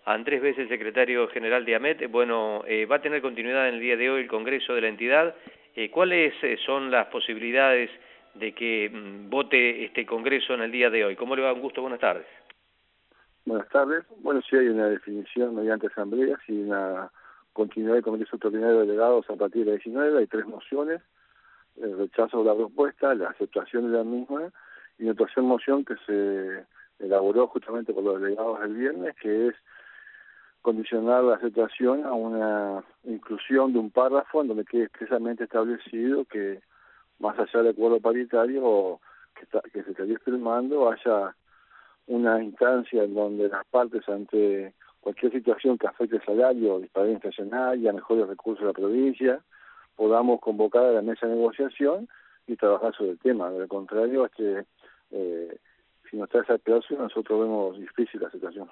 Andrés Bes, el secretario general de AMET. Bueno, va a tener continuidad en el día de hoy el Congreso de la entidad. ¿Cuáles son las posibilidades de que vote este Congreso en el día de hoy? ¿Cómo le va? Un gusto, buenas tardes. Buenas tardes. Bueno, sí hay una definición mediante asambleas y una continuidad del Congreso Extraordinario de Delegados a partir de la 19. Hay 3 mociones: el rechazo de la propuesta, la aceptación de la misma y una tercera moción que se elaboró justamente por los delegados el viernes, que es condicionar la aceptación a una inclusión de un párrafo en donde quede expresamente establecido que, más allá del acuerdo paritario que se estaría firmando, haya una instancia en donde las partes, ante cualquier situación que afecte el salario, disparidad inflacionaria, mejores recursos de la provincia, podamos convocar a la mesa de negociación y trabajar sobre el tema. De lo contrario, es que si no está esa situación, nosotros vemos difícil la situación.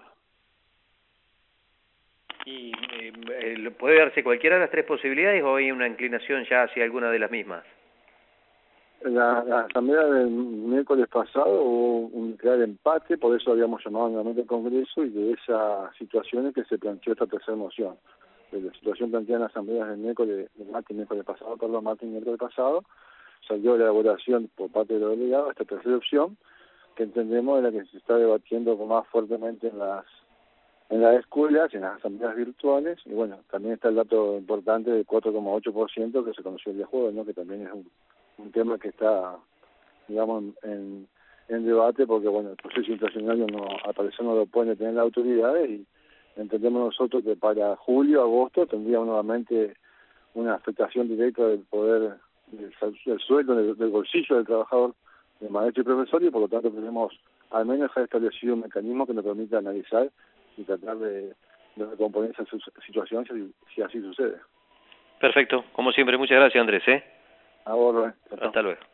¿Y puede darse cualquiera de las 3 posibilidades o hay una inclinación ya hacia alguna de las mismas? La asamblea del miércoles pasado hubo un claro empate, por eso habíamos llamado nuevamente al Congreso, y de esas situaciones que se planteó esta tercera moción. De la situación planteada en la asamblea del miércoles pasado, salió la elaboración por parte de los delegados esta tercera opción, que entendemos es la que se está debatiendo más fuertemente en las escuelas, en las asambleas virtuales, y bueno, también está el dato importante del 4,8% que se conoció el día jueves, ¿no? Que también es un tema que está, digamos, en debate, porque bueno, el proceso inflacionario al parecer no lo pueden detener las autoridades, y entendemos nosotros que para julio, agosto tendría nuevamente una afectación directa del poder, del sueldo, del bolsillo del trabajador, del maestro y profesor, y por lo tanto tenemos al menos ya establecido un mecanismo que nos permita analizar y tratar de recomponer esa situación si así sucede. Perfecto, como siempre, muchas gracias Andrés. Ahora, Hasta luego.